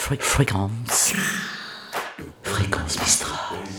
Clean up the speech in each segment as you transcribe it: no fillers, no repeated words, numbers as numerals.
Fréquence. Fréquence Mistral.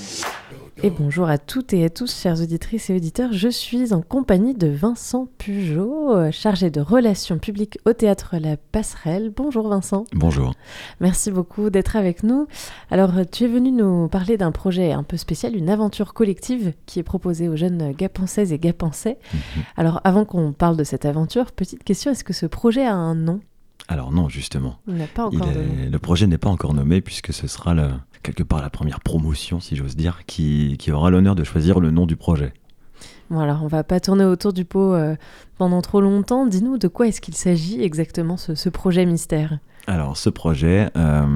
Et bonjour à toutes et à tous, chères auditrices et auditeurs. Je suis en compagnie de Vincent Pugeot, chargé de relations publiques au Théâtre La Passerelle. Bonjour Vincent. Bonjour. Merci beaucoup d'être avec nous. Alors, tu es venu nous parler d'un projet un peu spécial, une aventure collective qui est proposée aux jeunes gapençaises et gapençais. Alors, avant qu'on parle de cette aventure, petite question, est-ce que ce projet a un nom ? Alors non, justement. Il n'a pas encore de nom. Le projet n'est pas encore nommé puisque ce sera quelque part la première promotion, si j'ose dire, qui aura l'honneur de choisir le nom du projet. Bon, alors on va pas tourner autour du pot pendant trop longtemps. Dis-nous de quoi est-ce qu'il s'agit exactement, ce projet mystère ? Alors ce projet,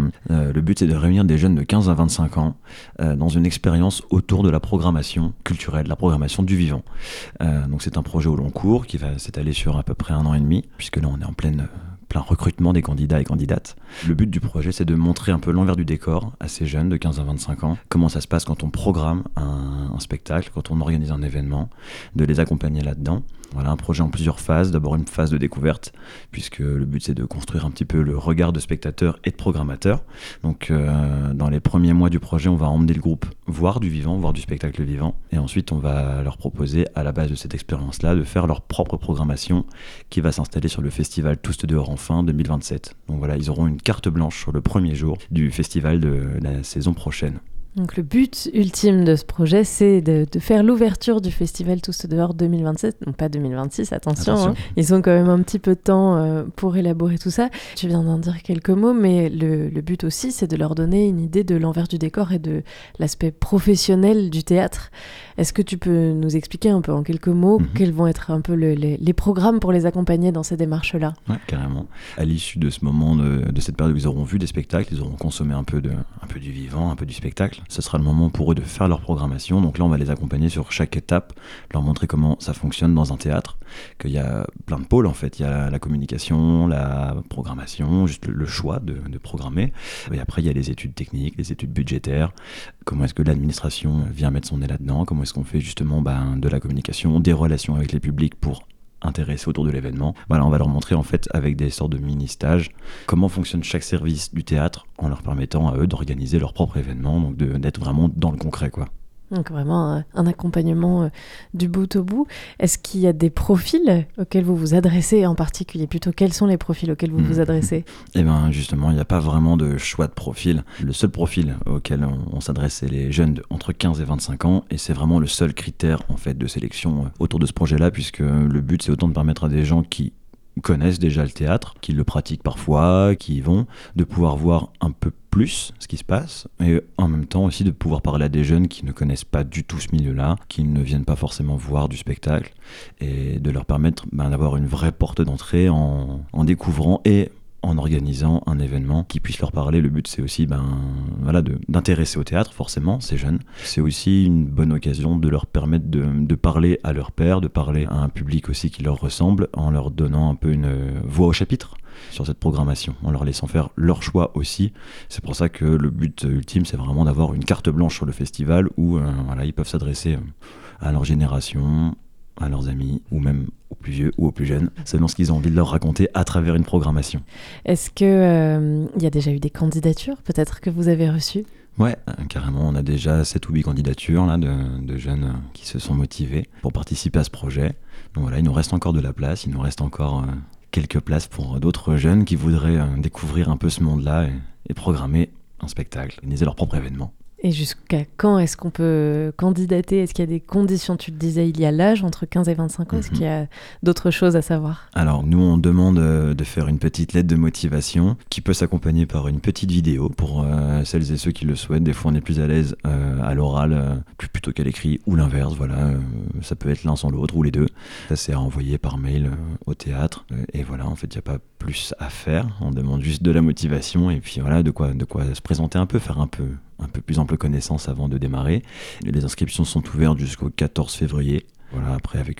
le but c'est de réunir des jeunes de 15 à 25 ans dans une expérience autour de la programmation culturelle, la programmation du vivant. Donc c'est un projet au long cours qui va s'étaler sur à peu près 1 an et demi, puisque là on est en plein recrutement des candidats et candidates. Le but du projet, c'est de montrer un peu l'envers du décor à ces jeunes de 15 à 25 ans, comment ça se passe quand on programme un spectacle, quand on organise un événement, de les accompagner là-dedans. Voilà, un projet en plusieurs phases. D'abord une phase de découverte, puisque le but c'est de construire un petit peu le regard de spectateurs et de programmateurs. Donc dans les premiers mois du projet, on va emmener le groupe voir du vivant, voir du spectacle vivant, et ensuite on va leur proposer, à la base de cette expérience-là, de faire leur propre programmation qui va s'installer sur le festival Tous dehors enfin 2027. Donc voilà, ils auront une carte blanche sur le premier jour du festival de la saison prochaine. Donc le but ultime de ce projet, c'est de faire l'ouverture du festival Tous dehors 2027, donc pas 2026, attention. Hein. Ils ont quand même un petit peu de temps pour élaborer tout ça. Tu viens d'en dire quelques mots, mais le but aussi, c'est de leur donner une idée de l'envers du décor et de l'aspect professionnel du théâtre. Est-ce que tu peux nous expliquer un peu en quelques mots quels vont être un peu les programmes pour les accompagner dans ces démarches-là ? Ouais, carrément. À l'issue de ce moment, de cette période où ils auront vu des spectacles, ils auront consommé un peu du vivant, un peu du spectacle. Ce sera le moment pour eux de faire leur programmation. Donc là, on va les accompagner sur chaque étape, leur montrer comment ça fonctionne dans un théâtre, qu'il y a plein de pôles en fait. Il y a la communication, la programmation, juste le choix de programmer. Et après, il y a les études techniques, les études budgétaires. Comment est-ce que l'administration vient mettre son nez là-dedans ? Comment est-ce qu'on fait justement de la communication, des relations avec les publics pour intéressés autour de l'événement. Voilà, on va leur montrer en fait avec des sortes de mini-stages comment fonctionne chaque service du théâtre en leur permettant à eux d'organiser leur propre événement, donc d'être vraiment dans le concret quoi. Donc vraiment un accompagnement du bout au bout. Est-ce qu'il y a des profils auxquels vous vous adressez en particulier ? Plutôt, quels sont les profils auxquels vous vous adressez ? Eh bien justement, il n'y a pas vraiment de choix de profil. Le seul profil auquel on s'adresse, c'est les jeunes entre 15 et 25 ans, et c'est vraiment le seul critère en fait de sélection autour de ce projet-là, puisque le but c'est autant de permettre à des gens qui connaissent déjà le théâtre, qui le pratiquent parfois, qui y vont, de pouvoir voir un peu plus ce qui se passe, et en même temps aussi de pouvoir parler à des jeunes qui ne connaissent pas du tout ce milieu-là, qui ne viennent pas forcément voir du spectacle, et de leur permettre d'avoir une vraie porte d'entrée en découvrant et en organisant un événement qui puisse leur parler. Le but c'est aussi d'intéresser au théâtre forcément ces jeunes. C'est aussi une bonne occasion de leur permettre de parler à leur pairs, de parler à un public aussi qui leur ressemble, en leur donnant un peu une voix au chapitre sur cette programmation, en leur laissant faire leur choix aussi. C'est pour ça que le but ultime c'est vraiment d'avoir une carte blanche sur le festival où ils peuvent s'adresser à leur génération, à leurs amis, ou même aux plus vieux ou aux plus jeunes, selon ce qu'ils ont envie de leur raconter à travers une programmation. Est-ce qu'il y a déjà eu des candidatures, peut-être, que vous avez reçues ? Ouais, carrément, on a déjà 7 ou 8 candidatures là, de jeunes qui se sont motivés pour participer à ce projet. Donc voilà, il nous reste encore de la place, il nous reste encore quelques places pour d'autres jeunes qui voudraient découvrir un peu ce monde-là et programmer un spectacle, organiser leur propre événement. Et jusqu'à quand est-ce qu'on peut candidater ? Est-ce qu'il y a des conditions ? Tu le disais, il y a l'âge, entre 15 et 25 ans. Est-ce qu'il y a d'autres choses à savoir ? Alors, nous, on demande de faire une petite lettre de motivation qui peut s'accompagner par une petite vidéo pour celles et ceux qui le souhaitent. Des fois, on est plus à l'aise à l'oral plutôt qu'à l'écrit, ou l'inverse. Voilà, ça peut être l'un sans l'autre, ou les deux. Ça, c'est à envoyer par mail au théâtre. Et voilà, en fait, il n'y a pas plus à faire. On demande juste de la motivation et puis voilà, de quoi se présenter un peu, faire un peu plus ample connaissance avant de démarrer. Les inscriptions sont ouvertes jusqu'au 14 février. Voilà, après avec une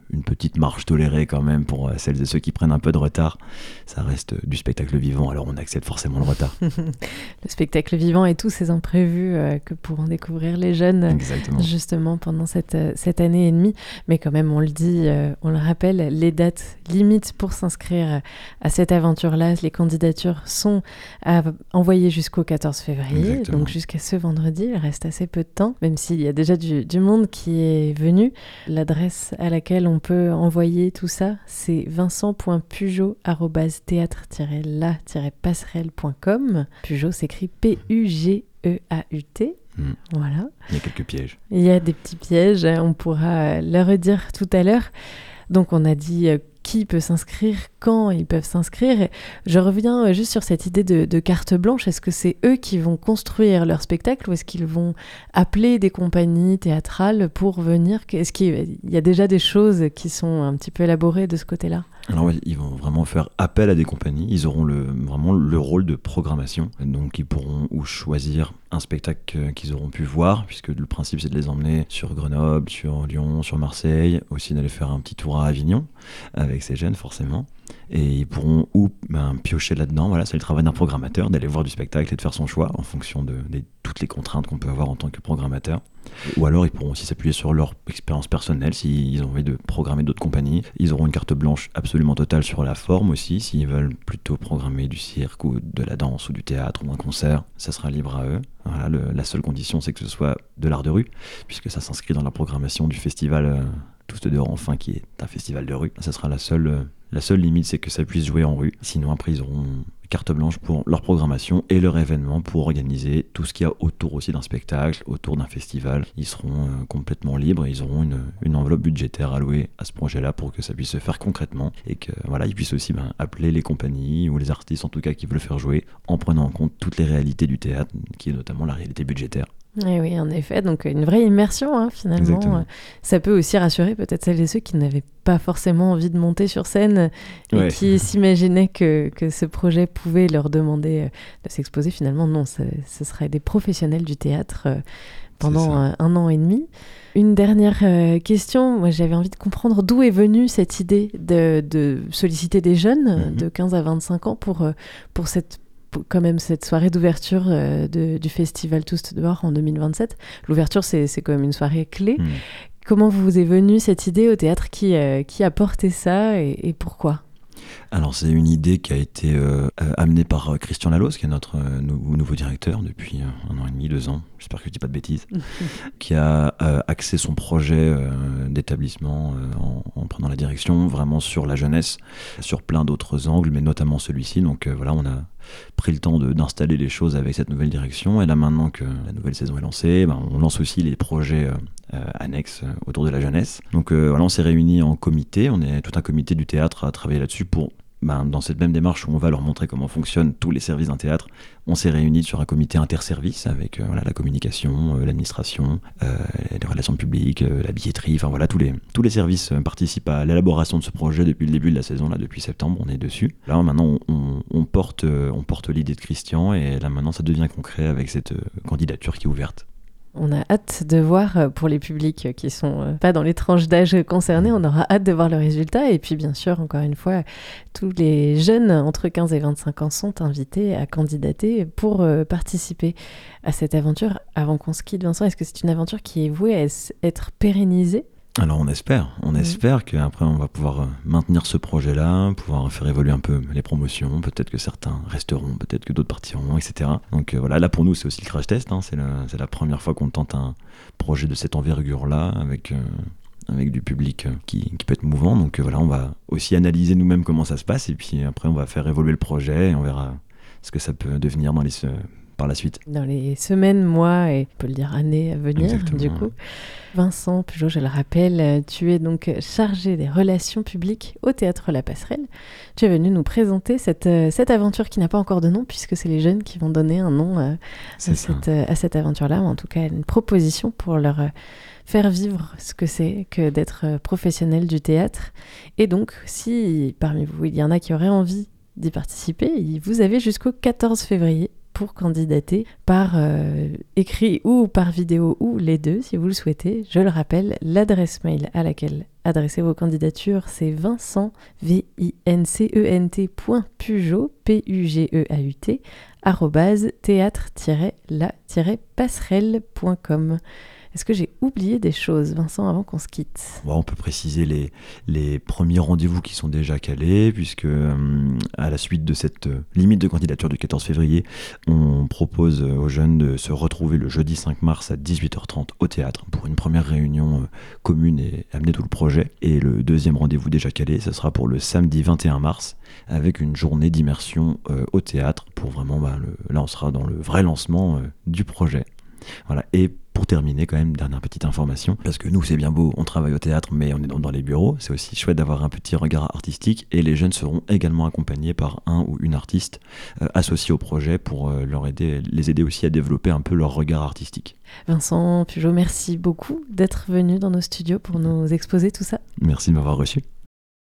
une petite marge tolérée quand même pour celles et ceux qui prennent un peu de retard. Ça reste du spectacle vivant, alors on accepte forcément le retard. Le spectacle vivant et tous ces imprévus que pourront découvrir les jeunes Exactement. justement pendant cette année et demie. Mais quand même, on le dit, on le rappelle, les dates limites pour s'inscrire à cette aventure-là, les candidatures sont à envoyer jusqu'au 14 février, Exactement. donc jusqu'à ce vendredi. Il reste assez peu de temps, même s'il y a déjà du monde qui est venu. L'adresse à laquelle on peut envoyer tout ça, c'est vincent.pugeot@théâtre-la-passerelle.com. Pugeot s'écrit P-U-G-E-A-U-T. Voilà. Il y a quelques pièges. Il y a des petits pièges, on pourra le redire tout à l'heure. Donc on a dit qui peut s'inscrire, quand ils peuvent s'inscrire. Je reviens juste sur cette idée de carte blanche. Est-ce que c'est eux qui vont construire leur spectacle ou est-ce qu'ils vont appeler des compagnies théâtrales pour venir ? Est-ce qu'il y a déjà des choses qui sont un petit peu élaborées de ce côté-là ? Alors oui, ils vont vraiment faire appel à des compagnies, ils auront vraiment le rôle de programmation, donc ils pourront ou choisir un spectacle qu'ils auront pu voir, puisque le principe c'est de les emmener sur Grenoble, sur Lyon, sur Marseille, aussi d'aller faire un petit tour à Avignon, avec ces jeunes forcément, et ils pourront ou piocher là-dedans, voilà, c'est le travail d'un programmateur, d'aller voir du spectacle et de faire son choix en fonction de toutes les contraintes qu'on peut avoir en tant que programmateur. Ou alors ils pourront aussi s'appuyer sur leur expérience personnelle s'ils ont envie de programmer d'autres compagnies. Ils auront une carte blanche absolument totale sur la forme aussi, s'ils veulent plutôt programmer du cirque ou de la danse ou du théâtre ou un concert, ça sera libre à eux. Voilà, la seule condition c'est que ce soit de l'art de rue, puisque ça s'inscrit dans la programmation du festival Tous dehors enfin, qui est un festival de rue. Ça sera la seule limite, c'est que ça puisse jouer en rue. Sinon après ils auront carte blanche pour leur programmation et leur événement pour organiser tout ce qu'il y a autour aussi d'un spectacle, autour d'un festival. Ils seront complètement libres et ils auront une enveloppe budgétaire allouée à ce projet-là pour que ça puisse se faire concrètement et que voilà, ils puissent aussi appeler les compagnies ou les artistes en tout cas qui veulent faire jouer en prenant en compte toutes les réalités du théâtre, qui est notamment la réalité budgétaire. Et oui, en effet, donc une vraie immersion finalement. Exactement. Ça peut aussi rassurer peut-être celles et ceux qui n'avaient pas forcément envie de monter sur scène et qui s'imaginaient que ce projet pouvait leur demander de s'exposer. Finalement, non, ce seraient des professionnels du théâtre pendant un an et demi. Une dernière question, moi j'avais envie de comprendre d'où est venue cette idée de solliciter des jeunes de 15 à 25 ans pour cette soirée d'ouverture du festival Tous dehors en 2027. L'ouverture, c'est quand même une soirée clé. Comment vous est venue cette idée au théâtre qui a porté ça et pourquoi ? Alors c'est une idée qui a été amenée par Christian Lalos, qui est notre nouveau directeur depuis 1 an et demi, 2 ans, j'espère que je dis pas de bêtises, qui a axé son projet d'établissement en prenant la direction vraiment sur la jeunesse, sur plein d'autres angles, mais notamment celui-ci. Donc voilà, on a pris le temps d'installer les choses avec cette nouvelle direction, et là maintenant que la nouvelle saison est lancée, on lance aussi les projets annexes autour de la jeunesse. Donc voilà, on s'est réunis en comité, on est tout un comité du théâtre à travailler là-dessus pour, dans cette même démarche où on va leur montrer comment fonctionnent tous les services d'un théâtre, on s'est réunis sur un comité interservice avec la communication, l'administration, les relations publiques, la billetterie, enfin voilà, tous les services participent à l'élaboration de ce projet depuis le début de la saison, là depuis septembre, on est dessus. Là maintenant on porte l'idée de Christian, et là maintenant ça devient concret avec cette candidature qui est ouverte. On a hâte de voir, pour les publics qui sont pas dans les tranches d'âge concernées, on aura hâte de voir le résultat. Et puis bien sûr, encore une fois, tous les jeunes entre 15 et 25 ans sont invités à candidater pour participer à cette aventure. Avant qu'on se quitte, Vincent, est-ce que c'est une aventure qui est vouée à être pérennisée ? Alors on espère qu'après on va pouvoir maintenir ce projet-là, pouvoir faire évoluer un peu les promotions, peut-être que certains resteront, peut-être que d'autres partiront, etc. Donc voilà, là pour nous c'est aussi le crash test, c'est la première fois qu'on tente un projet de cette envergure-là avec du public qui peut être mouvant. Donc voilà, on va aussi analyser nous-mêmes comment ça se passe, et puis après on va faire évoluer le projet et on verra ce que ça peut devenir par la suite. Dans les semaines, mois et on peut le dire années à venir. Exactement. Du coup. Vincent Pugeot, je le rappelle, tu es donc chargé des relations publiques au Théâtre La Passerelle. Tu es venu nous présenter cette aventure qui n'a pas encore de nom, puisque c'est les jeunes qui vont donner un nom à cette aventure-là, ou en tout cas une proposition pour leur faire vivre ce que c'est que d'être professionnel du théâtre. Et donc, si parmi vous, il y en a qui auraient envie d'y participer, vous avez jusqu'au 14 février pour candidater par écrit ou par vidéo ou les deux si vous le souhaitez. Je le rappelle, l'adresse mail à laquelle adresser vos candidatures, c'est Vincent, vincent.pugeaut, P-U-G-E-A-U-T, @théâtre-la-passerelle.com. Est-ce que j'ai oublié des choses, Vincent, avant qu'on se quitte ? On peut préciser les premiers rendez-vous qui sont déjà calés, puisque à la suite de cette limite de candidature du 14 février, on propose aux jeunes de se retrouver le jeudi 5 mars à 18h30 au théâtre pour une première réunion commune et amener tout le projet. Et le deuxième rendez-vous déjà calé, ce sera pour le samedi 21 mars, avec une journée d'immersion au théâtre, pour vraiment, là on sera dans le vrai lancement du projet. Voilà. Et pour terminer, quand même, dernière petite information, parce que nous, c'est bien beau, on travaille au théâtre, mais on est dans les bureaux, c'est aussi chouette d'avoir un petit regard artistique, et les jeunes seront également accompagnés par un ou une artiste associée au projet pour les aider aussi à développer un peu leur regard artistique. Vincent Pugeaut, merci beaucoup d'être venu dans nos studios pour nous exposer tout ça. Merci de m'avoir reçu.